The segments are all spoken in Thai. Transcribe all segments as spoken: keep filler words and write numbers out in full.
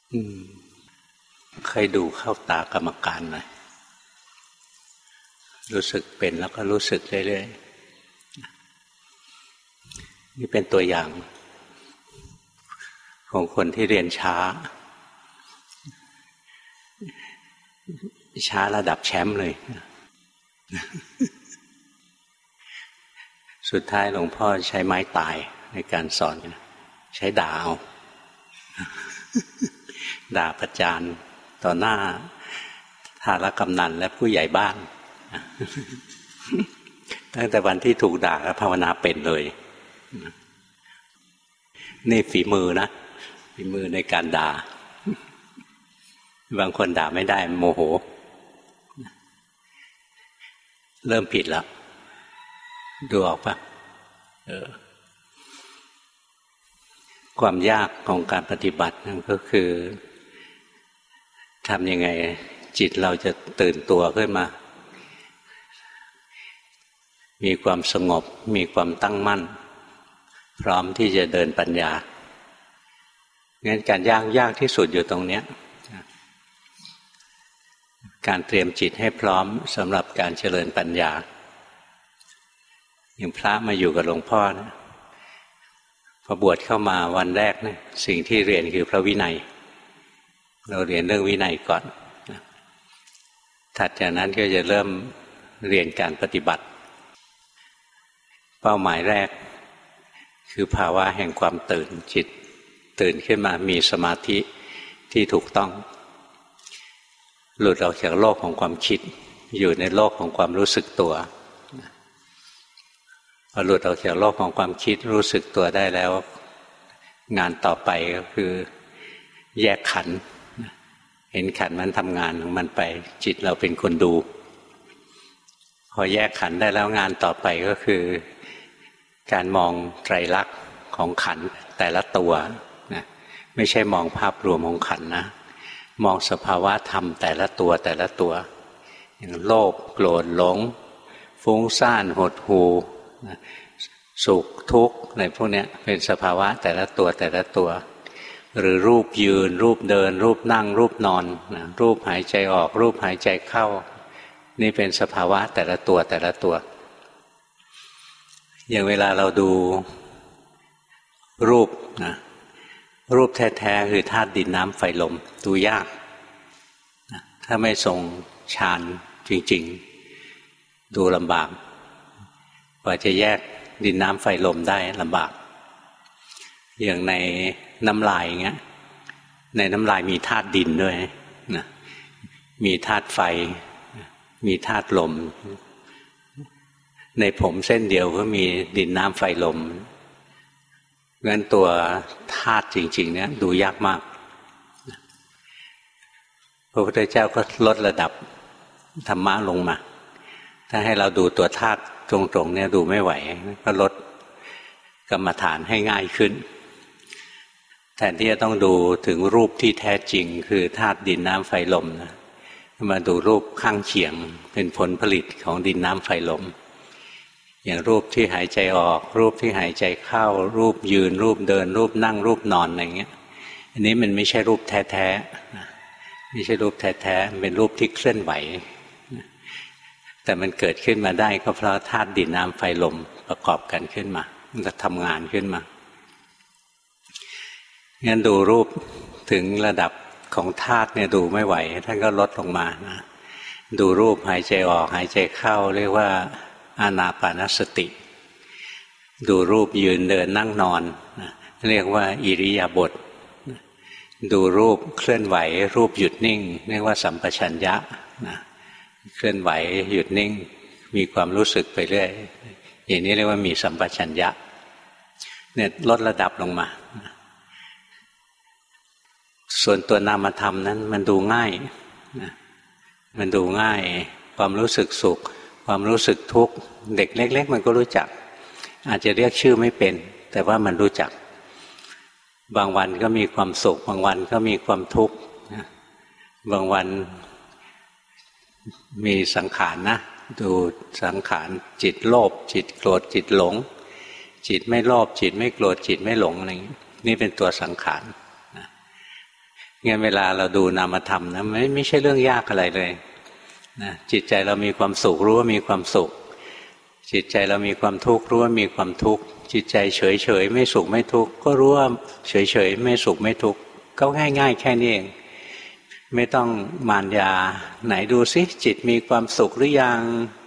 อืมเคยดูเข้าตากรรมการหน่อยรู้สึกเป็นแล้วก็รู้สึกเรื่อยๆนี่เป็นตัวอย่างของคนที่เรียนช้าช้าระดับแชมป์เลยสุดท้ายหลวงพ่อใช้ไม้ตายในการสอนใช้ด่าเอาด่าประจานต่อหน้าทารกำนันและผู้ใหญ่บ้านตั้งแต่วันที่ถูกด่าก็ภาวนาเป็นเลยนี่ฝีมือนะฝีมือในการด่าบางคนด่าไม่ได้โมโหเริ่มผิดแล้วดูออกปะเออความยากของการปฏิบัตินั่นก็คือทำยังไงจิตเราจะตื่นตัวขึ้นมามีความสงบมีความตั้งมั่นพร้อมที่จะเดินปัญญางั้นการยากยากที่สุดอยู่ตรงเนี้ยการเตรียมจิตให้พร้อมสำหรับการเจริญปัญญาอย่างพระมาอยู่กับหลวงพ่อนะพอบวชเข้ามาวันแรกนะสิ่งที่เรียนคือพระวินัยเราเรียนเรื่องวินัยก่อนถัดจากนั้นก็จะเริ่มเรียนการปฏิบัติเป้าหมายแรกคือภาวะแห่งความตื่นจิตตื่นขึ้นมามีสมาธิที่ถูกต้องหลุดออกจากโลกของความคิดอยู่ในโลกของความรู้สึกตัวพอหลุดออกจากโลกของความคิดรู้สึกตัวได้แล้วงานต่อไปก็คือแยกขันธ์เห็นขันธ์มันทำงานของมันไปจิตเราเป็นคนดูพอแยกขันธ์ได้แล้วงานต่อไปก็คือการมองไตรลักษณ์ของขันธ์แต่ละตัวนะไม่ใช่มองภาพรวมของขันธ์นะมองสภาวะธรรมแต่ละตัวแต่ละตัวอย่างโลภโกรธหลงฟุ้งซ่านหดหู่สุขทุกข์อะไรพวกนี้เป็นสภาวะแต่ละตัวแต่ละตัวหรือรูปยืนรูปเดินรูปนั่งรูปนอนนะรูปหายใจออกรูปหายใจเข้านี่เป็นสภาวะแต่ละตัวแต่ละตัวอย่างเวลาเราดูรูปนะรูปแท้ๆคือธาตุดินน้ำไฟลมดูยากนะถ้าไม่ทรงฌานจริงๆดูลำบากกว่าจะแยกดินน้ำไฟลมได้ลำบากอย่างในน้ำลายอย่างเงี้ยในน้ำลายมีธาตุดินด้วยนะมีธาตุไฟมีธาตุลมในผมเส้นเดียวก็มีดินน้ำไฟลมงั้นตัวธาตุจริงๆเนี่ยดูยากมากพระพุทธเจ้าก็ลดระดับธรรมะลงมาถ้าให้เราดูตัวธาตุตรงๆเนี่ยดูไม่ไหวก็ลดกรรมฐานให้ง่ายขึ้นแทนที่จะต้องดูถึงรูปที่แท้จริงคือธาตุดินน้ำไฟลมนะมาดูรูปข้างเคียงเป็นผลผลิตของดินน้ำไฟลมอย่างรูปที่หายใจออกรูปที่หายใจเข้ารูปยืนรูปเดินรูปนั่งรูปนอนอะไรเงี้ยอันนี้มันไม่ใช่รูปแท้ๆไม่ใช่รูปแท้ๆเป็นรูปที่เคลื่อนไหวแต่มันเกิดขึ้นมาได้ก็เพราะธาตุดินน้ำไฟลมประกอบกันขึ้นมามันจะทำงานขึ้นมางั้นดูรูปถึงระดับของธาตุเนี่ยดูไม่ไหวท่านก็ลดลงมานะดูรูปหายใจออกหายใจเข้าเรียกว่าอานาปานสติดูรูปยืนเดินนั่งนอนนะเรียกว่าอิริยาบถดูรูปเคลื่อนไหวรูปหยุดนิ่งเรียกว่าสัมปชัญญะนะเคลื่อนไหวหยุดนิ่งมีความรู้สึกไปเรื่อยอย่างนี้เรียกว่ามีสัมปชัญญะเนี่ยลดระดับลงมาส่วนตัวนามธรรมนั้นมันดูง่ายนะมันดูง่ายความรู้สึกสุขความรู้สึกทุกข์เด็กเล็กๆมันก็รู้จักอาจจะเรียกชื่อไม่เป็นแต่ว่ามันรู้จักบางวันก็มีความสุขบางวันก็มีความทุกข์บางวันมีสังขารนะดูสังขารจิตโลภจิตโกรธจิตหลงจิตไม่โลภจิตไม่โกรธจิตไม่หลงอะไรอย่างนี้นี่เป็นตัวสังขารงั้นเวลาเราดูนามธรรมนะไม่ไม่ใช่เรื่องยากอะไรเลยนะจิตใจเรามีความสุขรู้ว่ามีความสุขจิตใจเรามีความทุกข์รู้ว่ามีความทุกข์จิตใจเฉยเฉยไม่สุขไม่ทุกข์ก็รู้ว่าเฉยเฉยไม่สุขไม่ทุกข์ก็ง่ายๆแค่นี้เองไม่ต้องมารยาไหนดูสิจิตมีความสุขหรือยัง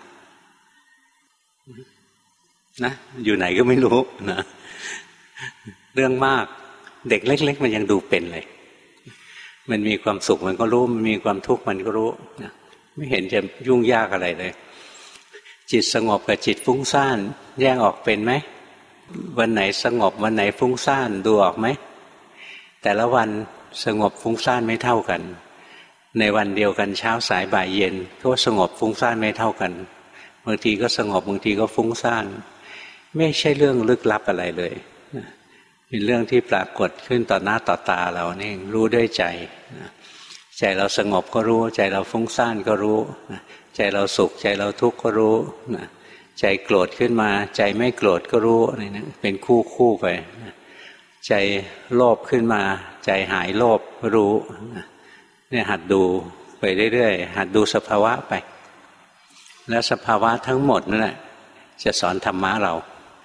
นะอยู่ไหนก็ไม่รู้นะเรื่องมากเด็กเล็กๆมันยังดูเป็นเลยมันมีความสุขมันก็รู้มันมีความทุกข์มันก็รู้นะไม่เห็นจะยุ่งยากอะไรเลยจิตสงบกับจิตฟุ้งซ่านแยกออกเป็นไหมวันไหนสงบวันไหนฟุ้งซ่านดูออกไหมแต่ละวันสงบฟุ้งซ่านไม่เท่ากันในวันเดียวกันเช้าสายบ่ายเย็นก็สงบฟุ้งซ่านไม่เท่ากันบางทีก็สงบบางทีก็ฟุ้งซ่านไม่ใช่เรื่องลึกลับอะไรเลยเป็นเรื่องที่ปรากฏขึ้นต่อหน้าต่อตาเรานี่รู้ด้วยใจใจเราสงบก็รู้ใจเราฟุ้งซ่านก็รู้ใจเราสุขใจเราทุกข์ก็รู้ใจโกรธขึ้นมาใจไม่โกรธก็รู้อะไรนะเป็นคู่คู่ไปใจโลภขึ้นมาใจหายโลภรู้เนี่ยหัดดูไปเรื่อยๆหัดดูสภาวะไปแล้วสภาวะทั้งหมดนั่นแหละจะสอนธรรมะเรา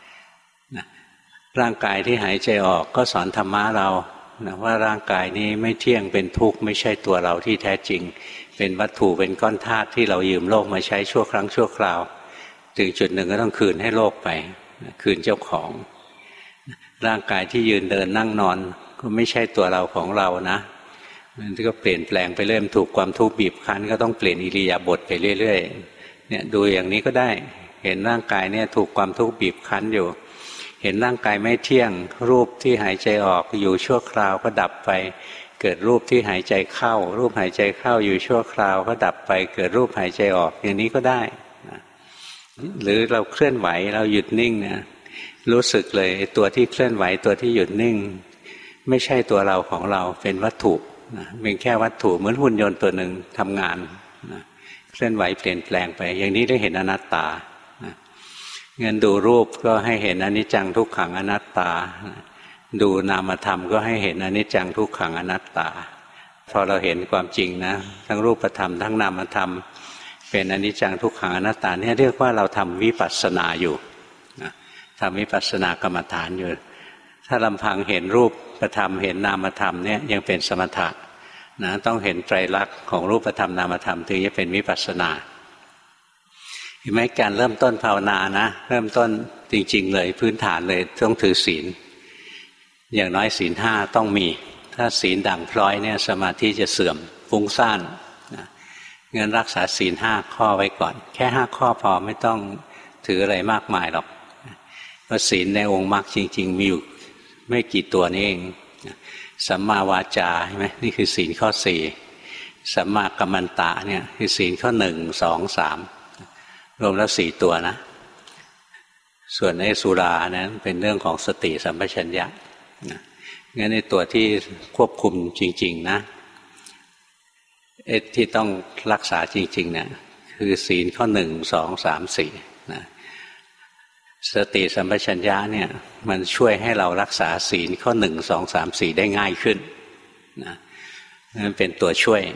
ร่างกายที่หายใจออกก็สอนธรรมะเรานะว่าร่างกายนี้ไม่เที่ยงเป็นทุกข์ไม่ใช่ตัวเราที่แท้จริงเป็นวัตถุเป็นก้อนธาตุที่เรายืมโลกมาใช้ชั่วครั้งชั่วคราวถึงจุดหนึ่งก็ต้องคืนให้โลกไปคืนเจ้าของร่างกายที่ยืนเดินนั่งนอนก็ไม่ใช่ตัวเราของเรานะมันก็เปลี่ยนแปลงไปเรื่อยถูกความทุกข์บีบคั้นก็ต้องเปลี่ยนอิริยาบถไปเรื่อยๆเนี่ยดูอย่างนี้ก็ได้เห็นร่างกายเนี่ยถูกความทุกข์บีบคั้นอยู่เห็นร่างกายไม่เที่ยงรูปที่หายใจออกอยู่ชั่วคราวก็ดับไปเกิดรูปที่หายใจเข้ารูปหายใจเข้าอยู่ชั่วคราวก็ดับไปเกิดรูปหายใจออกอย่างนี้ก็ได้นะหรือเราเคลื่อนไหวเราหยุดนิ่งเนี่ยรู้สึกเลยตัวที่เคลื่อนไหวตัวที่หยุดนิ่งไม่ใช่ตัวเราของเราเป็นวัตถุนะเป็นแค่วัตถุเหมือนหุ่นยนต์ตัวหนึ่งทำงานนะเคลื่อนไหวเปลี่ยนแปลงไปอย่างนี้ได้เห็นอนัตตานะงั้นดูรูปก็ให้เห็นอนิจจังทุกขังอนัตตาดูนามธรรมก็ให้เห็นอนิจจังทุกขังอนัตตาพอเราเห็นความจริงนะทั้งรูปธรรมทั้งนามธรรมเป็นอนิจจังทุกขังอนัตตาเนี่ยเรียกว่าเราทำวิปัสสนาอยู่นะทำวิปัสสนากรรมฐานอยู่ถ้าลำพังเห็นรูปธรรมเห็นนามธรรมเนี่ยยังเป็นสมถะนะต้องเห็นไตรลักษณ์ของรูปธรรมนามธรรมถึงจะเป็นวิปัสสนาเห็นไหมการเริ่มต้นภาวนานะเริ่มต้นจริงๆเลยพื้นฐานเลยต้องถือศีลอย่างน้อยศีลห้าต้องมีถ้าศีลด่างพร้อยเนี่ยสมาธิจะเสื่อมฟุ้งซ่านนะงั้นรักษาศีลห้าข้อไว้ก่อนแค่ห้าข้อพอไม่ต้องถืออะไรมากมายหรอกเพราะศีลในองค์มรรคจริงๆมีอยู่ไม่กี่ตัวนี้เองสัมมาวาจาใช่ไหมนี่คือศีลข้อสี่สัมมากัมมันตะเนี่ยคือศีลข้อหนึ่งสองสามรวมแล้วสี่ตัวนะส่วนในสุรานั้นเป็นเรื่องของสติสัมปชัญญะนะงั้นในตัวที่ควบคุมจริงๆนะไอ้ที่ต้องรักษาจริงๆเนี่ยคือศีลข้อหนึ่งสองสามสี่นะสติสัมปชัญญะเนี่ยมันช่วยให้เรารักษาศีลข้อหนึ่งสองสามสี่ได้ง่ายขึ้นนะนั่นเป็นตัวช่วย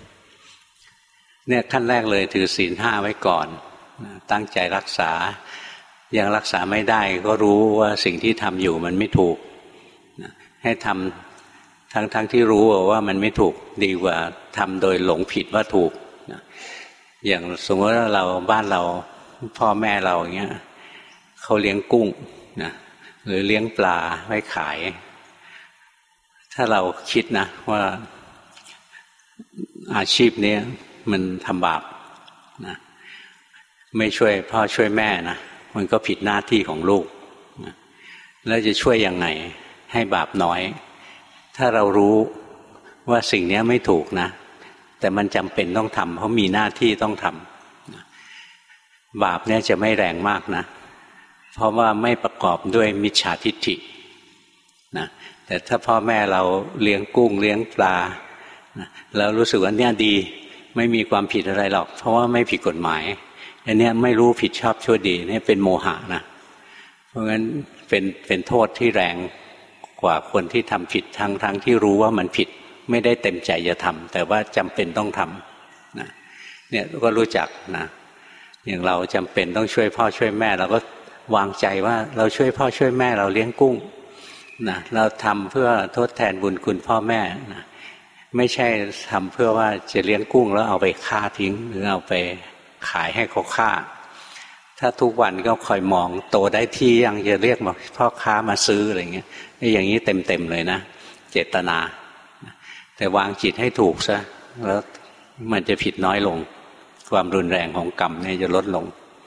เนี่ยขั้นแรกเลยถือศีลห้าไว้ก่อนนะตั้งใจรักษายังรักษาไม่ได้ก็รู้ว่าสิ่งที่ทำอยู่มันไม่ถูกนะให้ทำทั้งทั้งที่รู้ว่ามันไม่ถูกดีกว่าทำโดยหลงผิดว่าถูกนะอย่างสมมติว่าเราบ้านเราพ่อแม่เราอย่างเงี้ยเขาเลี้ยงกุ้งนะหรือเลี้ยงปลาไว้ขายถ้าเราคิดนะว่าอาชีพนี้มันทำบาปนะไม่ช่วยพ่อช่วยแม่นะมันก็ผิดหน้าที่ของลูกนะแล้วจะช่วยยังไงให้บาปน้อยถ้าเรารู้ว่าสิ่งนี้ไม่ถูกนะแต่มันจำเป็นต้องทำเพราะมีหน้าที่ต้องทำนะบาปเนี่ยจะไม่แรงมากนะเพราะว่าไม่ประกอบด้วยมิจฉาทิฏฐินะแต่ถ้าพ่อแม่เราเลี้ยงกุ้งเลี้ยงปลานะแล้วรู้สึกว่าเนี่ยดีไม่มีความผิดอะไรหรอกเพราะว่าไม่ผิดกฎหมายอันนี้ไม่รู้ผิดชอบชั่วดีนี่เป็นโมหะนะเพราะงั้นเป็นเป็นโทษที่แรงกว่าคนที่ทำผิดทั้งทั้งที่รู้ว่ามันผิดไม่ได้เต็มใจจะทำแต่ว่าจำเป็นต้องทำนะเนี่ยก็รู้จักนะอย่างเราจำเป็นต้องช่วยพ่อช่วยแม่เราก็วางใจว่าเราช่วยพ่อช่วยแม่เราเลี้ยงกุ้งนะเราทำเพื่อทดแทนบุญคุณพ่อแม่นะไม่ใช่ทำเพื่อว่าจะเลี้ยงกุ้งแล้วเอาไปฆ่าทิ้งหรือเอาไปขายให้เขาฆ่าถ้าทุกวันก็คอยมองโตได้ที่ยังจะเรียกมาพ่อค้ามาซื้ออะไรเงี้ยอย่างนี้เต็มๆเลยนะเจตนาแต่วางจิตให้ถูกซะแล้วมันจะผิดน้อยลงความรุนแรงของกรรมเนี่ยจะลดลง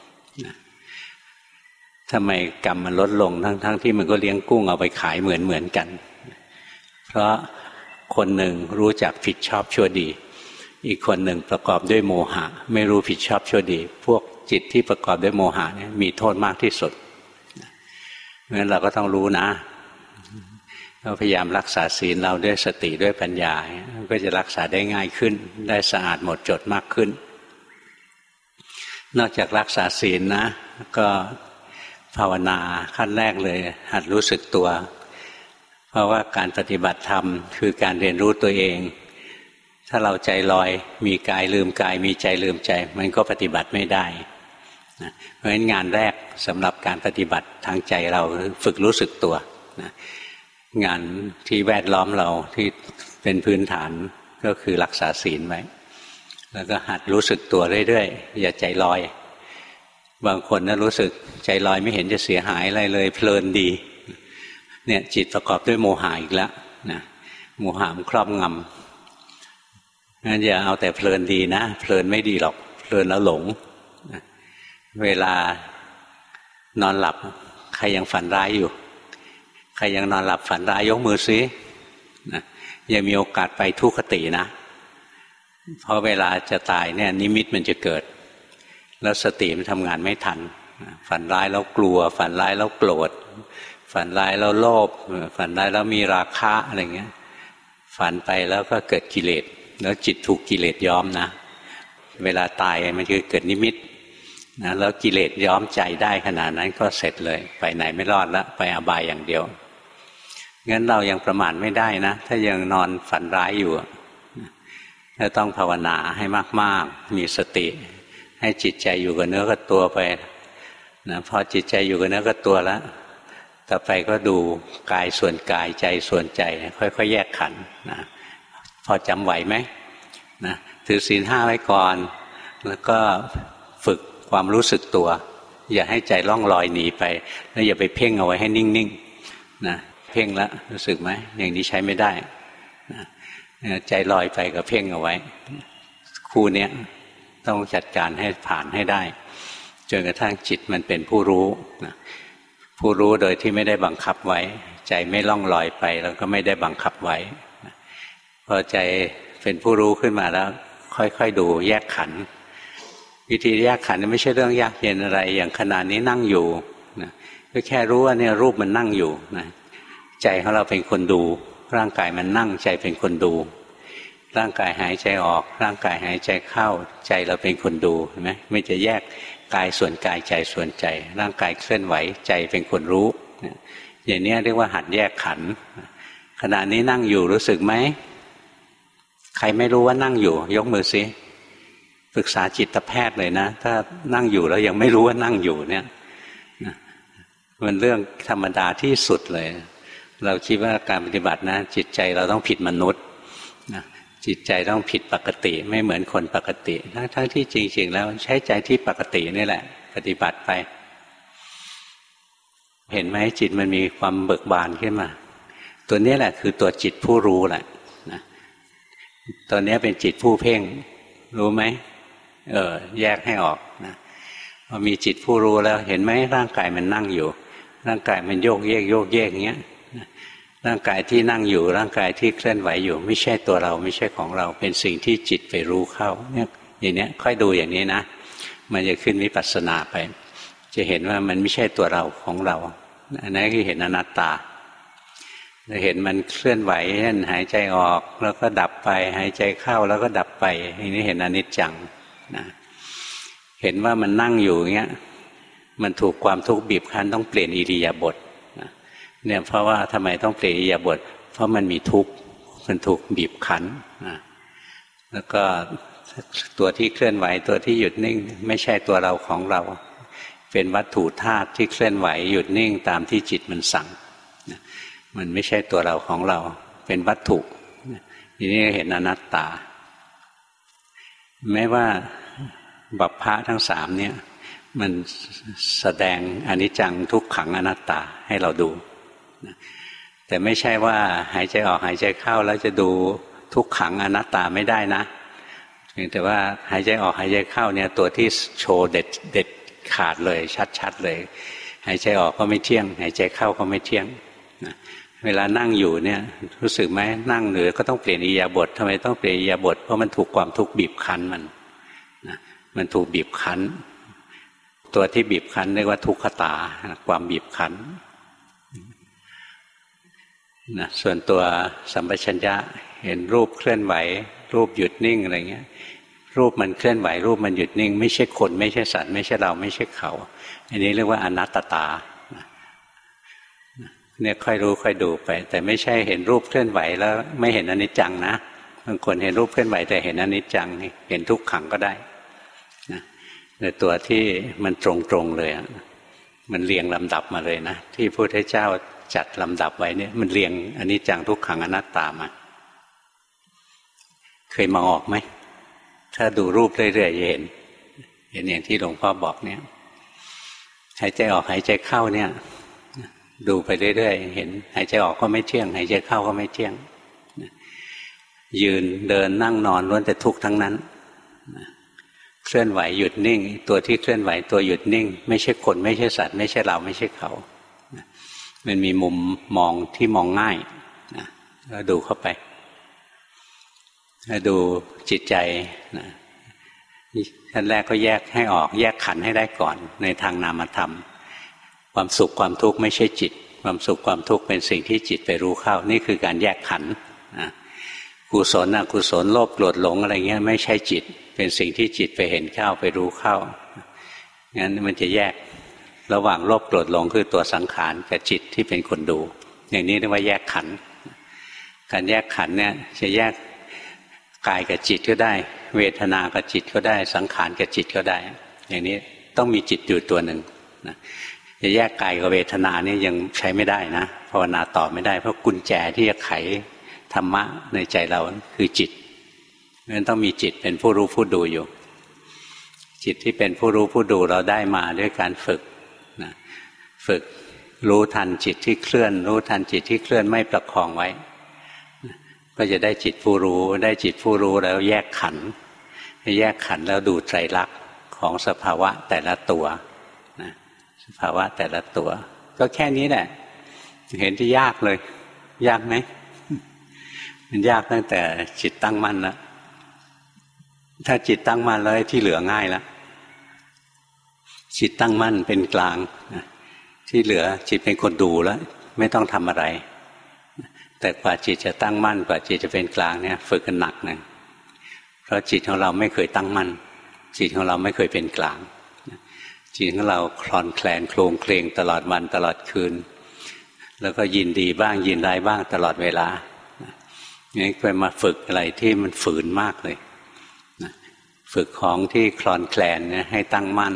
ทำไมกรรมมันลดลงทั้งๆ ท, ที่มันก็เลี้ยงกุ้งเอาไปขายเหมือนเหมือนกันเพราะคนหนึ่งรู้จักผิดชอบชั่วดีอีกคนหนึ่งประกอบด้วยโมหะไม่รู้ผิดชอบชั่วดีพวกจิตที่ประกอบด้วยโมหะเนี่ยมีโทษมากที่สุดเพราะฉะนั้นเราก็ต้องรู้นะเราพยายามรักษาศีลเราด้วยสติด้วยปัญญาก็จะรักษาได้ง่ายขึ้นได้สะอาดหมดจดมากขึ้นนอกจากรักษาศีลนะก็ภาวนาขั้นแรกเลยหัดรู้สึกตัวเพราะว่าการปฏิบัติธรรมคือการเรียนรู้ตัวเองถ้าเราใจลอยมีกายลืมกายมีใจลืมใจมันก็ปฏิบัติไม่ได้นะเพราะฉะนั้นงานแรกสำหรับการปฏิบัติทางใจเราฝึกรู้สึกตัวนะงานที่แวดล้อมเราที่เป็นพื้นฐานก็คือรักษาศีลไว้แล้วก็หัดรู้สึกตัวเรื่อยๆอย่าใจลอยบางคนนะรู้สึกใจลอยไม่เห็นจะเสียหายอะไรเลยเพลินดีเนี่ยจิตประกอบด้วยโมหะอีกแล้วนะโมหะมันครอบงำงั้นอย่าเอาแต่เพลินดีนะเพลินไม่ดีหรอกเพลินแล้วหลงนะเวลานอนหลับใครยังฝันร้ายอยู่ใครยังนอนหลับฝันร้ายยกมือซินะอย่ามีโอกาสไปทุกขตินะเพราะเวลาจะตายเนี่ยนิมิตมันจะเกิดแล้วสติมันทำงานไม่ทันฝันร้ายแล้วกลัวฝันร้ายแล้วโกรธฝันร้ายแล้วโลภฝันร้ายแล้วมีราคะอะไรเงี้ยฝันไปแล้วก็เกิดกิเลสแล้วจิตถูกกิเลสย้อมนะเวลาตายมันคือเกิดนิมิตนะแล้วกิเลสย้อมใจได้ขนาดนั้นก็เสร็จเลยไปไหนไม่รอดแล้วไปอบายอย่างเดียวงั้นเรายังประมาทไม่ได้นะถ้ายังนอนฝันร้ายอยู่ถ้าต้องภาวนาให้มากๆมีสติให้จิตใจอยู่กับเนื้อกับตัวไปนะพอจิตใจอยู่กับเนื้อกับตัวแล้วต่อไปก็ดูกายส่วนกายใจส่วนใจค่อยๆแยกขันธ์นะพอจำไหวไหมนะถือศีลห้าไว้ก่อนแล้วก็ฝึกความรู้สึกตัวอย่าให้ใจล่องลอยหนีไปแล้วอย่าไปเพ่งเอาไว้ให้นิ่งๆนะเพ่งแล้วรู้สึกไหมอย่างนี้ใช้ไม่ได้นะใจลอยไปกับเพ่งเอาไว้คู่เนี้ยต้องจัดการให้ผ่านให้ได้จนกระทั่งจิตมันเป็นผู้รู้นะผู้รู้โดยที่ไม่ได้บังคับไว้ใจไม่ล่องลอยไปแล้วก็ไม่ได้บังคับไว้นะพอใจเป็นผู้รู้ขึ้นมาแล้วค่อยๆดูแยกขันธ์วิธีแยกขันธ์ไม่ใช่เรื่องยากเย็นอะไรอย่างขณะนี้นั่งอยู่นะก็แค่รู้ว่าเนี่ยรูปมันนั่งอยู่นะใจของเราเป็นคนดูร่างกายมันนั่งใจเป็นคนดูร่างกายหายใจออกร่างกายหายใจเข้าใจเราเป็นคนดูเห็นไหมไม่จะแยกกายส่วนกายใจส่วนใจร่างกายเคลื่อนไหวใจเป็นคนรู้อย่างนี้เรียกว่าหัดแยกขันธ์ขณะนี้นั่งอยู่รู้สึกไหมใครไม่รู้ว่านั่งอยู่ยกมือสิปรึกษาจิตแพทย์เลยนะถ้านั่งอยู่แล้วยังไม่รู้ว่านั่งอยู่เนี่ยมันเรื่องธรรมดาที่สุดเลยเราคิดว่าการปฏิบัตินะจิตใจเราต้องผิดมนุษย์นะจิตใจต้องผิดปกติไม่เหมือนคนปกติทั้งทั้งที่จริงๆแล้วใช้ใจที่ปกตินี่แหละปฏิบัติไปเห็นไหมจิตมันมีความเบิกบานขึ้นมาตัวนี้แหละคือตัวจิตผู้รู้แหละนะตัวนี้เป็นจิตผู้เพ่งรู้ไหมเออแยกให้ออกนะพอมีจิตผู้รู้แล้วเห็นไหมร่างกายมันนั่งอยู่ร่างกายมันโยกเยกโยกเยกอย่างเงี้ยร่างกายที่นั่งอยู่ร่างกายที่เคลื่อนไหวอยู่ไม่ใช่ตัวเราไม่ใช่ของเราเป็นสิ่งที่จิตไปรู้เข้าเนี่ยอย่างนี้ค่อยดูอย่างนี้นะมันจะขึ้นวิปัสสนาไปจะเห็นว่ามันไม่ใช่ตัวเราของเราอันนั้นคือเห็นอนัตตาเราเห็นมันเคลื่อนไหวเช่นหายใจออกแล้วก็ดับไปหายใจเข้าแล้วก็ดับไปอันนี้เห็นอนิจจังนะเห็นว่ามันนั่งอยู่อย่างเงี้ยมันถูกความทุกข์บีบคั้นต้องเปลี่ยนอิริยาบถเนี่ยเพราะว่าทำไมต้องเปลี่ยนอิริยาบถเพราะมันมีทุกข์มันถูกบีบคั้นนะแล้วก็ตัวที่เคลื่อนไหวตัวที่หยุดนิ่งไม่ใช่ตัวเราของเราเป็นวัตถุธาตุที่เคลื่อนไหวหยุดนิ่งตามที่จิตมันสั่งมันไม่ใช่ตัวเราของเราเป็นวัตถุทีนี้เห็นอนัตตาแม้ว่าบัพพะทั้งสามเนี่ยมันแสดงอนิจจังทุกขังอนัตตาให้เราดูแต่ไม่ใช่ว่าหายใจออกหายใจเข้าแล้วจะดูทุกขังอนัตตาไม่ได้นะแต่ว่าหายใจออกหายใจเข้าเนี่ยตัวที่โชว์เด็ดเด็ดขาดเลยชัดๆเลยหายใจออกก็ไม่เที่ยงหายใจเข้าก็ไม่เที่ยงนะเวลานั่งอยู่เนี่ยรู้สึกไหมนั่งหรือก็ต้องเปลี่ยนอิริยาบถทำไมต้องเปลี่ยนอิริยาบถเพราะมันถูกความทุกข์บีบคั้นมันนะมันถูกบีบคั้นตัวที่บีบคั้นเรียกว่าทุกขตาความบีบคั้นนะส่วนตัวสัมปชัญญะเห็นรูปเคลื่อนไหวรูปหยุดนิ่งอะไรเงี้ยรูปมันเคลื่อนไหวรูปมันหยุดนิ่งไม่ใช่คนไม่ใช่สัตว์ไม่ใช่เราไม่ใช่เขาอันนี้เรียกว่าอนัตตาเนี่ยค่อยรู้ค่อยดูไปแต่ไม่ใช่เห็นรูปเคลื่อนไหวแล้วไม่เห็นอนิจจังนะบางคนเห็นรูปเคลื่อนไหวแต่เห็นอนิจจังเห็นทุกขังก็ได้นะแต่ตัวที่มันตรงๆเลยมันเรียงลำดับมาเลยนะที่พระพุทธเจ้าจัดลำดับไว้เนี่ยมันเรียงอนิจจังทุกขังอนัตตามาเคยมองออกไหมถ้าดูรูปเรื่อยๆจะเห็นเห็นอย่างที่หลวงพ่อบอกเนี่ยหายใจออกหายใจเข้าเนี่ยดูไปเรื่อยๆเห็นหายใจออกก็ไม่เที่ยงหายใจเข้าก็ไม่เที่ยงยืนเดินนั่งนอนล้วนแต่ทุกข์ทั้งนั้นเคลื่อนไหวหยุดนิ่งตัวที่เคลื่อนไหวตัวหยุดนิ่งไม่ใช่คนไม่ใช่สัตว์ไม่ใช่เราไม่ใช่เขามันมีมุมมองที่มองง่ายนะแล้วดูเข้าไปแล้วดูจิตใจนะขั้นแรกก็แยกให้ออกแยกขันธ์ให้ได้ก่อนในทางนามธรรมความสุขความทุกข์ไม่ใช่จิตความสุขความทุกข์เป็นสิ่งที่จิตไปรู้เข้านี่คือการแยกขันธ์นะกุศลอกุศลโลภโกรธหลงอะไรเงี้ยไม่ใช่จิตเป็นสิ่งที่จิตไปเห็นเข้าไปรู้เข้างั้นมันจะแยกระหว่างโลภโกรธหลงคือตัวสังขารกับจิตที่เป็นคนดูอย่างนี้เรียกว่าแยกขันธ์การแยกขันธ์เนี่ยจะแยกกายกับจิตก็ได้เวทนากับจิตก็ได้สังขารกับจิตก็ได้อย่างนี้ต้องมีจิตอยู่ตัวหนึ่งนะจะแยกกายกับเวทนานี่ยังใช้ไม่ได้นะภาวนาต่อไม่ได้เพราะกุญแจที่จะไขธรรมะในใจเราคือจิตเพราะฉะนั้นต้องมีจิตเป็นผู้รู้ผู้ดูอยู่จิตที่เป็นผู้รู้ผู้ดูเราได้มาด้วยการฝึกนะฝึกรู้ทันจิตที่เคลื่อนรู้ทันจิตที่เคลื่อนไม่ประคองไว้ก็จะได้จิตผู้รู้ได้จิตผู้รู้แล้วแยกขันธ์แยกขันธ์แล้วดูไตรลักษณ์ของสภาวะแต่ละตัวนะสภาวะแต่ละตัวก็แค่นี้แหละเห็นที่ยากเลยยากไหมมันยากตั้งแต่จิตตั้งมั่นแล้วถ้าจิตตั้งมั่นแล้วที่เหลือง่ายแล้วจิตตั้งมั่นเป็นกลางที่เหลือจิตเป็นคนดูแล้วไม่ต้องทำอะไรแต่กว่าจิตจะตั้งมั่นกว่าจิตจะเป็นกลางเนี่ยฝึกกันหนักนะเพราะจิตของเราไม่เคยตั้งมั่นจิตของเราไม่เคยเป็นกลางจิตของเราคลอนแคลนโคลงเคลงตลอดวันตลอดคืนแล้วก็ยินดีบ้างยินร้ายบ้างตลอดเวลานี่ไปมาฝึกอะไรที่มันฝืนมากเลยฝึกของที่คลอนแคลนเนี่ยให้ตั้งมั่น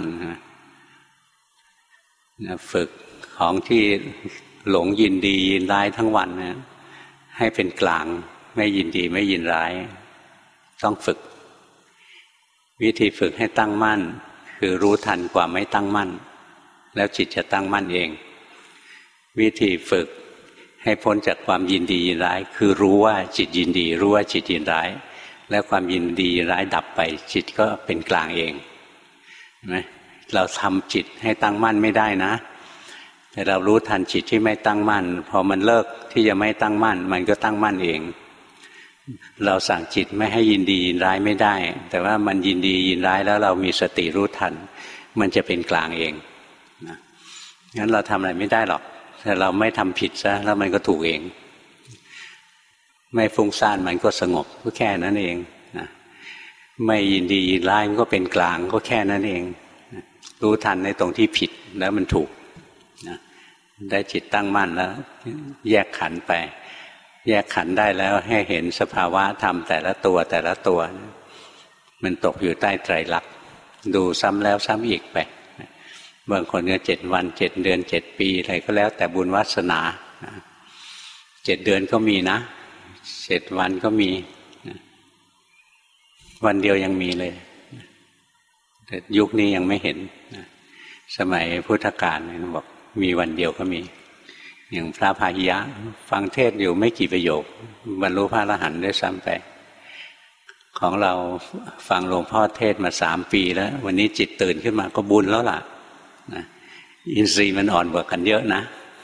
ฝึกของที่หลงยินดียินร้ายทั้งวันนะให้เป็นกลางไม่ยินดีไม่ยินร้ายต้องฝึกวิธีฝึกให้ตั้งมั่นคือรู้ทันความไม่ตั้งมั่นแล้วจิตจะตั้งมั่นเองวิธีฝึกให้พ้นจากความยินดียินร้ายคือรู้ว่าจิตยินดีรู้ว่าจิตยินร้ายแล้วความยินดียินร้ายดับไปจิตก็เป็นกลางเองเห็นไหมเราทำจิตให้ตั้งมั่นไม่ได้นะแต่เรารู้ทันจิตที่ไม่ตั้งมั่นพอมันเลิกที่จะไม่ตั้งมั่นมันก็ตั้งมั่นเองเราสั่งจิตไม่ให้ยินดียินร้ายไม่ได้แต่ว่ามันยินดียินร้ายแล้วเรามีสติรู้ทันมันจะเป็นกลางเองนะงั้นเราทำอะไรไม่ได้หรอกแต่เราไม่ทำผิดซะแล้วมันก็ถูกเองไม่ฟุ้งซ่านมันก็สงบก็แค่นั้นเองนะไม่ยินดียินร้ายมันก็เป็นกลางก็แค่นั้นเองนะรู้ทันในตรงที่ผิดแล้วมันถูกนะได้จิตตั้งมั่นแล้วแยกขันธ์ไปแยกขันธ์ได้แล้วให้เห็นสภาวะธรรมแต่ละตัวแต่ละตัวมันตกอยู่ใต้ไตรลักษณ์ดูซ้ำแล้วซ้ำอีกไปบางคนก็เจ็ดวันเจ็ดเดือนเจ็ดปีอะไรก็แล้วแต่บุญวาสนาเจ็ดเดือนก็มีนะเจ็ดวันก็มีวันเดียวยังมีเลยแต่ยุคนี้ยังไม่เห็นสมัยพุทธกาลเนี่ยบอกมีวันเดียวก็มีอย่างพระพาหิยะฟังเทศอยู่ไม่กี่ประโยคบรรลุพระอรหันต์ด้วยซ้ำไปของเราฟังหลวงพ่อเทศมาสามปีแล้ววันนี้จิตตื่นขึ้นมาก็บุญแล้วล่ะนะอินทรีย์มันอ่อนกว่ากันเยอะนะ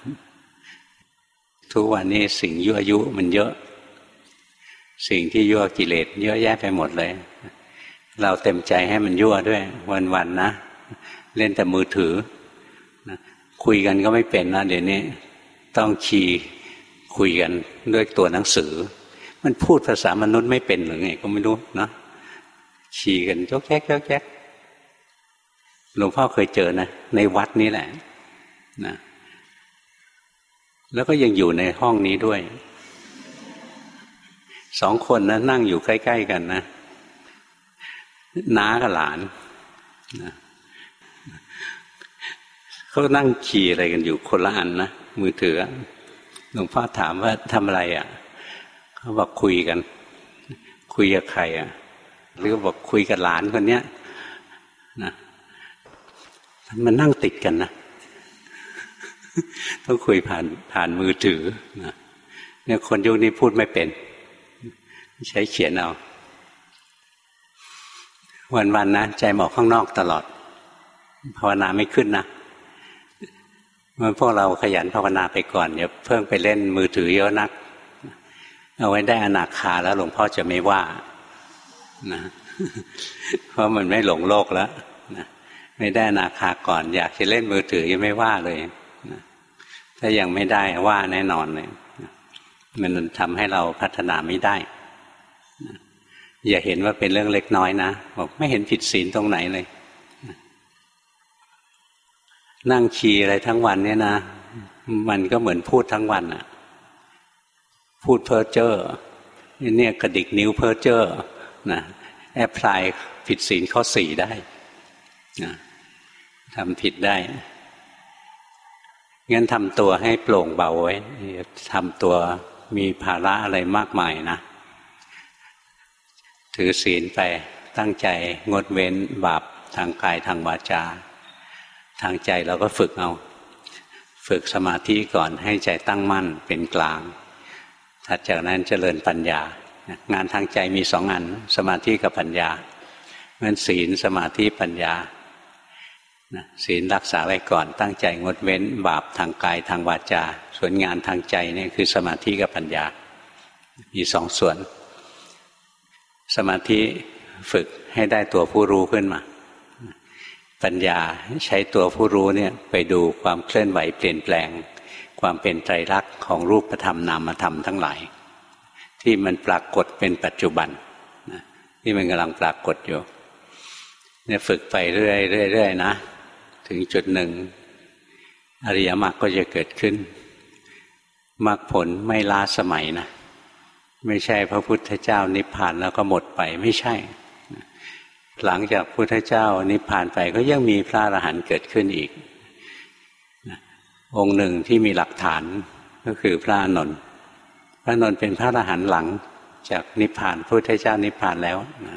ทุกวันนี้สิ่งยั่วยุมันเยอะสิ่งที่ยั่วกิเลสเยอะแยะไปหมดเลยเราเต็มใจให้มันยั่วด้วยวันๆนะเล่นแต่มือถือนะคุยกันก็ไม่เป็นนะเดี๋ยวนี้ต้องคีย์คุยกันด้วยตัวหนังสือมันพูดภาษามนุษย์ไม่เป็นหรือไงก็ไม่รู้นะคีย์กันยกแยกยกแยกหลวงพ่อเคยเจอนะในวัดนี้แหละนะแล้วก็ยังอยู่ในห้องนี้ด้วยสองคนนะนั่งอยู่ใกล้ๆกันนะน้ากับหลานนะเขานั่งขี่อะไรกันอยู่คนละอันนะมือถือหลวงพ่อถามว่าทำอะไรอ่ะเขาบอกคุยกันคุยกับใครอ่ะหรือบอกคุยกับหลานคนเนี้ยนะมันนั่งติดกันนะต้องคุยผ่านผ่านมือถือนะเนี่ยคนยุคนี้พูดไม่เป็นใช้เขียนเอาวันๆนะใจหมอกข้างนอกตลอดภาวนาไม่ขึ้นนะเมื่อพวกเราขยันภาวนาไปก่อนอย่าเพิ่งไปเล่นมือถือเยอะนักเอาไว้ได้อนาคาแล้วหลวงพ่อจะไม่ว่านะเพราะมันไม่หลงโลกแล้วนะไม่ได้อนาคาก่อนอยากจะเล่นมือถือยังไม่ว่าเลยนะถ้ายังไม่ได้ว่าแน่นอนเลยมันทำให้เราพัฒนาไม่ได้นะอย่าเห็นว่าเป็นเรื่องเล็กน้อยนะบอกไม่เห็นผิดศีลตรงไหนเลยนั่งขี่อะไรทั้งวันเนี่ยนะมันก็เหมือนพูดทั้งวันอะพูดเพ้อเจ้อเนี่ยกระดิกนิ้วเพ้อเจ้อนะแอพพลายผิดศีลข้อสี่ได้นะทำผิดได้งั้นทำตัวให้โปร่งเบาไว้ทำตัวมีภาระอะไรมากมายนะถือศีลไปตั้งใจงดเว้นบาปทางกายทางวาจาทางใจเราก็ฝึกเอาฝึกสมาธิก่อนให้ใจตั้งมั่นเป็นกลางถัดจากนั้นเจริญปัญญางานทางใจมีสองอันสมาธิกับปัญญางั้นศีลสมาธิปัญญาศีลรักษาไว้ก่อนตั้งใจงดเว้นบาปทางกายทางวาจาส่วนงานทางใจนี่คือสมาธิกับปัญญามีสองส่วนสมาธิฝึกให้ได้ตัวผู้รู้ขึ้นมาปัญญาใช้ตัวผู้รู้เนี่ยไปดูความเคลื่อนไหวเปลี่ยนแปลงความเป็นไตรลักษณ์ของรูปธรรมนามธรรมทั้งหลายที่มันปรากฏเป็นปัจจุบันที่มันกำลังปรากฏอยู่เนี่ยฝึกไปเรื่อยๆเรื่อยๆนะถึงจุดหนึ่งอริยมรรคก็จะเกิดขึ้นมรรคผลไม่ล้าสมัยนะไม่ใช่พระพุทธเจ้านิพพานแล้วก็หมดไปไม่ใช่หลังจากพุทธเจ้านิพพานไปก็ยังมีพระอรหันต์เกิดขึ้นอีกองค์หนึ่งที่มีหลักฐานก็คือพระอานนท์พระอานนท์เป็นพระอรหันต์หลังจากนิพพานพระพุทธเจ้านิพพานแล้วนะ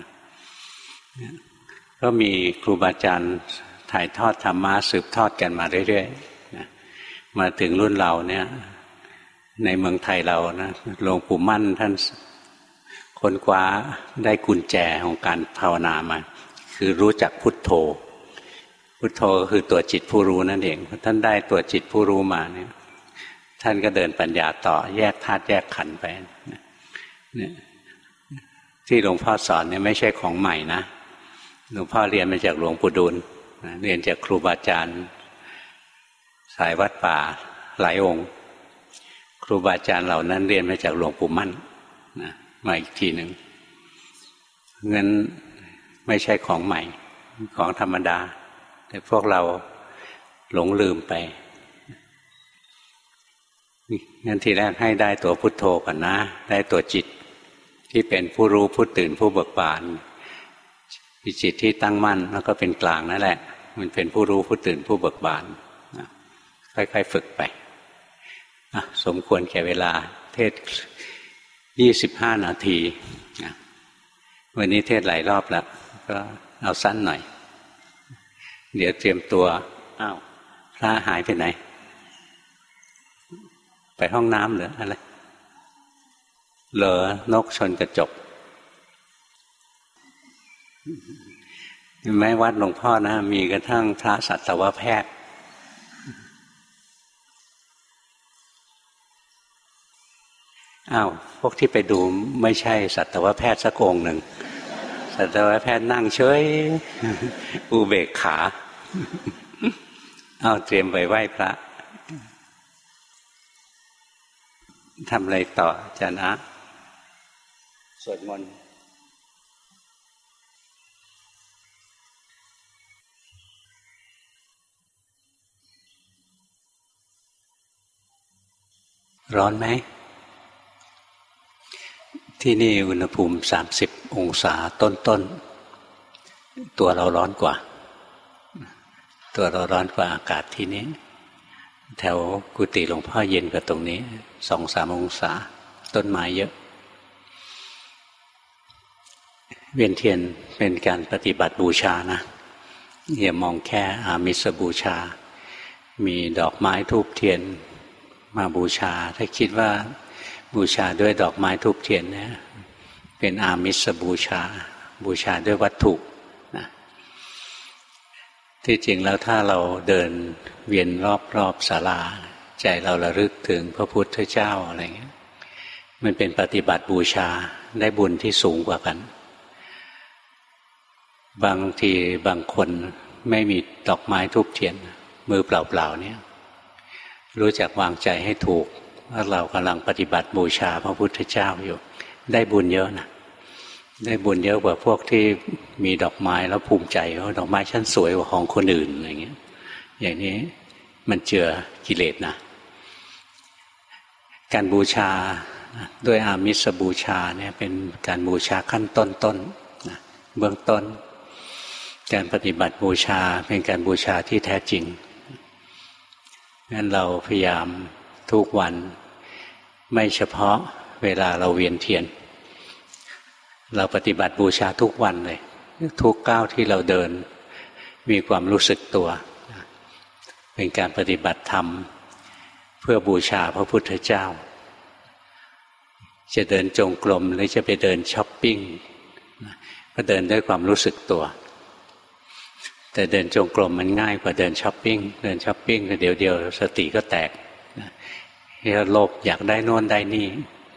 ก็มีครูบาอาจารย์ถ่ายทอดธรรมะสืบทอดกันมาเรื่อยๆนะมาถึงรุ่นเราเนี่ยในเมืองไทยเรานะหลวงปู่มั่นท่านค้นคว้าได้กุญแจของการภาวนามาคือรู้จักพุทโธพุทโธก็คือตัวจิตผู้รู้นั่นเองท่านได้ตัวจิตผู้รู้มาเนี่ยท่านก็เดินปัญญาต่อแยกธาตุแยกขันธ์ไปเนี่ยที่หลวงพ่อสอนเนี่ยไม่ใช่ของใหม่นะหลวงพ่อเรียนมาจากหลวงปู่ดูลเรียนจากครูบาอาจารย์สายวัดป่าหลายองค์ครูบาอาจารย์เหล่านั้นเรียนมาจากหลวงปู่มั่นนะมาอีกทีหนึ่งงั้นไม่ใช่ของใหม่ของธรรมดาแต่พวกเราหลงลืมไปงั้นทีแรกให้ได้ตัวพุทโธก่อนนะได้ตัวจิตที่เป็นผู้รู้ผู้ตื่นผู้เบิกบานจิตที่ตั้งมั่นแล้วก็เป็นกลางนั่นแหละมันเป็นผู้รู้ผู้ตื่นผู้เบิกบานค่อยๆฝึกไปสมควรแก่เวลาเทศยี่สิบห้านาทีวันนี้เทศหลายรอบแล้วก็เอาสั้นหน่อยเดี๋ยวเตรียมตัวอ้าวพระหายไปไหนไปห้องน้ำหรืออะไรเหลือนกชนกระจกแม้วัดหลวงพ่อนะมีกระทั่งพระสัตวแพทย์อ้าวพวกที่ไปดูไม่ใช่สัตวแพทย์สักองค์หนึ่งสัตวแพทย์นั่งเฉยอุเบกขาอ้าวเตรียมไปไหว้พระทำอะไรต่ออาจารย์นะสวดมนต์ร้อนไหมที่นี่อุณหภูมิสามสิบองศาต้นๆตัวเราร้อนกว่าตัวเราร้อนกว่าอากาศที่นี้แถวกุฏิหลวงพ่อเย็นกว่าตรงนี้สองสามองศาต้นไม้เยอะเวียนเทียนเป็นการปฏิบัติบูชานะอย่ามองแค่อามิสบูชามีดอกไม้ธูปเทียนมาบูชาถ้าคิดว่าบูชาด้วยดอกไม้ธูปเทียนเนี่ยเป็นอามิสบูชาบูชาด้วยวัตถุนะที่จริงแล้วถ้าเราเดินเวียนรอบๆศาลาใจเราระลึกถึงพระพุทธเจ้าอะไรเงี้ยมันเป็นปฏิบัติบูชาได้บุญที่สูงกว่ากันบางทีบางคนไม่มีดอกไม้ธูปเทียนมือเปล่าๆเนี่ยรู้จักวางใจให้ถูกว่าเรากำลังปฏิบัติบูชาพระพุทธเจ้าอยู่ได้บุญเยอะนะได้บุญเยอะกว่าพวกที่มีดอกไม้แล้วภูมิใจว่าดอกไม้ฉันสวยกว่าของคนอื่นอะไรเงี้ยอย่างนี้มันเจือกิเลสนะการบูชาด้วยอามิสบูชาเนี่ยเป็นการบูชาขั้นต้นๆ น, นะเบื้องต้นการปฏิบัติบูชาเป็นการบูชาที่แท้จริงงั้นเราพยายามทุกวันไม่เฉพาะเวลาเราเวียนเทียนเราปฏิบัติบูชาทุกวันเลยทุกก้าวที่เราเดินมีความรู้สึกตัวเป็นการปฏิบัติธรรมเพื่อบูชาพระพุทธเจ้าจะเดินจงกรมหรือจะไปเดินช้อปปิ้งก็เดินด้วยความรู้สึกตัวแต่เดินจงกรมมันง่ายกว่าเดินช้อปปิ้งเดินช้อปปิ้งเดี๋ยวเดียวสติก็แตกที่โลภอยากได้โน่นได้นี่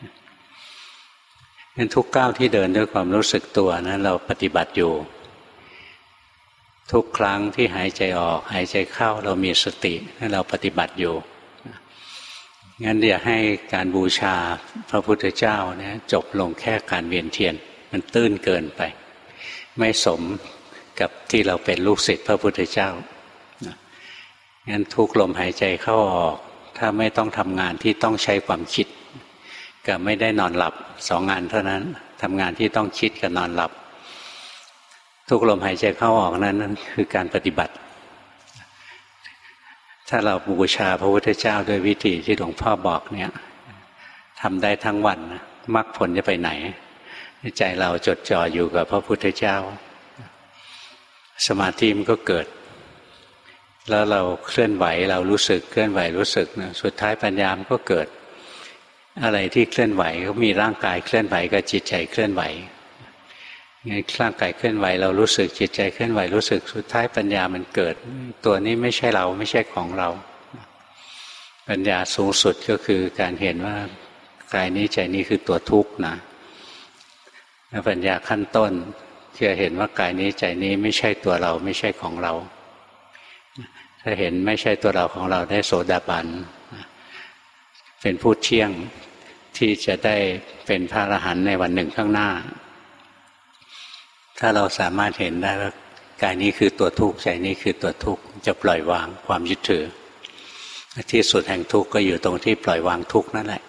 งั้นทุกก้าวที่เดินด้วยความรู้สึกตัวนั้นเราปฏิบัติอยู่ทุกครั้งที่หายใจออกหายใจเข้าเรามีสติให้เราปฏิบัติอยู่งั้นอย่าให้การบูชาพระพุทธเจ้าเนี่ยจบลงแค่การเวียนเทียนมันตื้นเกินไปไม่สมกับที่เราเป็นลูกศิษย์พระพุทธเจ้างั้นทุกลมหายใจเข้าออกถ้าไม่ต้องทำงานที่ต้องใช้ความคิดกับไม่ได้นอนหลับสองงานเท่านั้นทำงานที่ต้องคิดกับนอนหลับทุกลมหายใจเข้าออกนั้นนั่นคือการปฏิบัติถ้าเราบูชาพระพุทธเจ้าด้วยวิธีที่หลวงพ่อบอกเนี่ยทำได้ทั้งวันมรรคผลจะไปไหนใจเราจดจ่ออยู่กับพระพุทธเจ้าสมาธิมันก็เกิดแล้วเราเคลื่อนไหวเรารู้สึกเคลื่อนไหวรู้สึกนะสุดท้ายปัญญามันก็เกิดอะไรที่เคลื่อนไหวก็มีร่างกายเคลื่อนไหวกับจิตใจเคลื่อนไหวไงร่างกายเคลื่อนไหวเรารู้สึกจิตใจเคลื่อนไหวรู้สึกสุดท้ายปัญญามันเกิดตัวนี้ไม่ใช่เราไม่ใช่ของเราปัญญาสูงสุดก็คือการเห็นว่ากายนี้ใจนี้คือตัวทุกข์นะแล้วปัญญาขั้นต้นจะเห็นว่ากายนี้ใจนี้ไม่ใช่ตัวเราไม่ใช่ของเราถ้าเห็นไม่ใช่ตัวเราของเราได้โสดาบันเป็นผู้เที่ยงที่จะได้เป็นพระอรหันต์ในวันหนึ่งข้างหน้าถ้าเราสามารถเห็นได้ว่ากายนี้คือตัวทุกข์ใจนี้คือตัวทุกข์จะปล่อยวางความยึดถือที่สุดแห่งทุกข์ก็อยู่ตรงที่ปล่อยวางทุกข์นั่นแหละ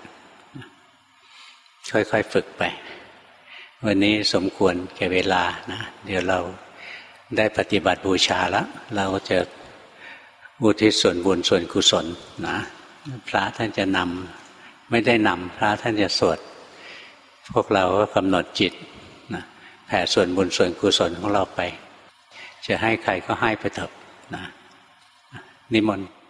ค่อยๆฝึกไปวันนี้สมควรแก่เวลานะเดี๋ยวเราได้ปฏิบัติบูชาแล้วเราจะอุทิศส่วนบุญส่วนกุศลนะพระท่านจะนำไม่ได้นำพระท่านจะสวดพวกเราก็กำหนดจิตนะแผ่ส่วนบุญส่วนกุศลของเราไปจะให้ใครก็ให้ไปเถอะนะนิมนต์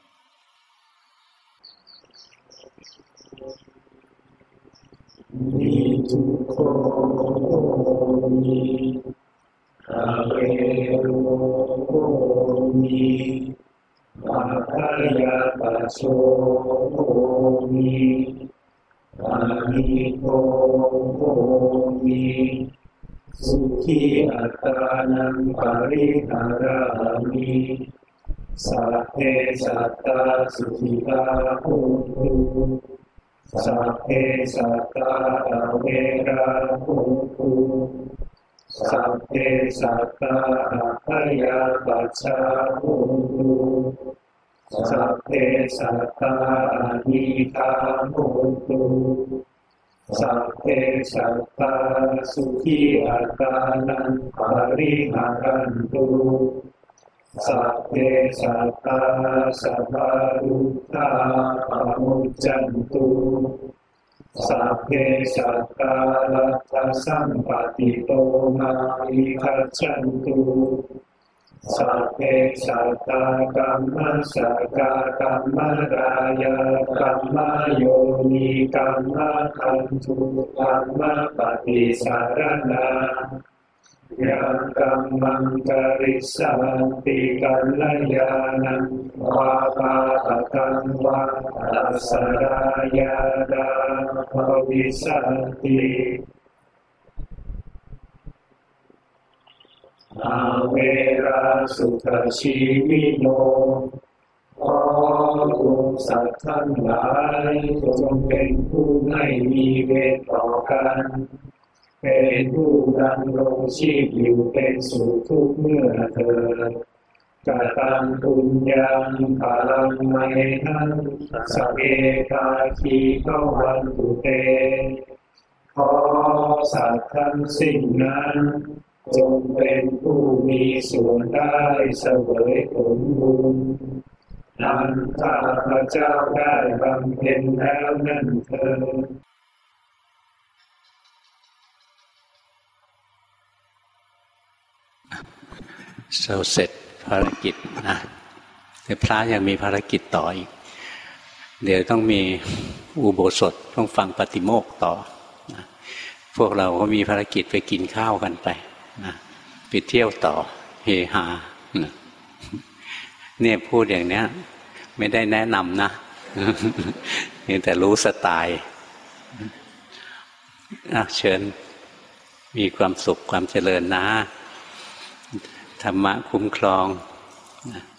นิทุโคมิคาเวโรมิมาคายาปัสโสมิอานิโกโกมิสุขีอัตตานังปริหารามิสัพเพสัตตาสุขิตาโหตุสัพเพสัตตาอเวราโหตุสัพเพสัตตาอัพยาปัสสะโหตุสัพเพสัตตาอนิฆาโหตุสัพเพสัตตาสุขีอัตตานังปริหารันตุสัพเพสัตตาสัพพะทุกขาปมุจจันตุสัพเพสัตตาลัทธสัมปติโตมาวิคัจฉันตุสัพเพสัตตากัมมัสสกากัมมรายากัมมโยนิกัมมคันธุกัมมปฏิสารนายังกัมมังกริสันติกัลยาณังวาปาปะกังวาอัสสรายาดาภวิสันติอาเวราสุขชีวิโนขอองค์สัตว์ทั้งหลายจงเป็นผู้ไม่มีเวรต่อกันเป็นผู้ดำรงชีพอยู่เป็นสุขทุกเมื่อเถิดกตังปุญญังพลังไมหังสัพเพภาคีเข้าวันตุเตขอสัตว์ทั้งสิ้นนั้นจงเป็นผู้มีส่วนได้เสวยผลบุญนั้นข้าพเจ้าได้บำเพ็ญแล้วนั่นเถิดเราเสร็จภารกิจนะแต่พระยังมีภารกิจต่ออีกเดี๋ยวต้องมีอุโบสถต้องฟังปฏิโมกข์ต่อนะพวกเราก็มีภารกิจไปกินข้าวกันไปนะไปเที่ยวต่อเฮฮานะเนี่ยพูดอย่างนี้ไม่ได้แนะนำนะนี่แต่รู้สไตล์เชิญมีความสุขความเจริญนะธรรมะคุ้มครองนะ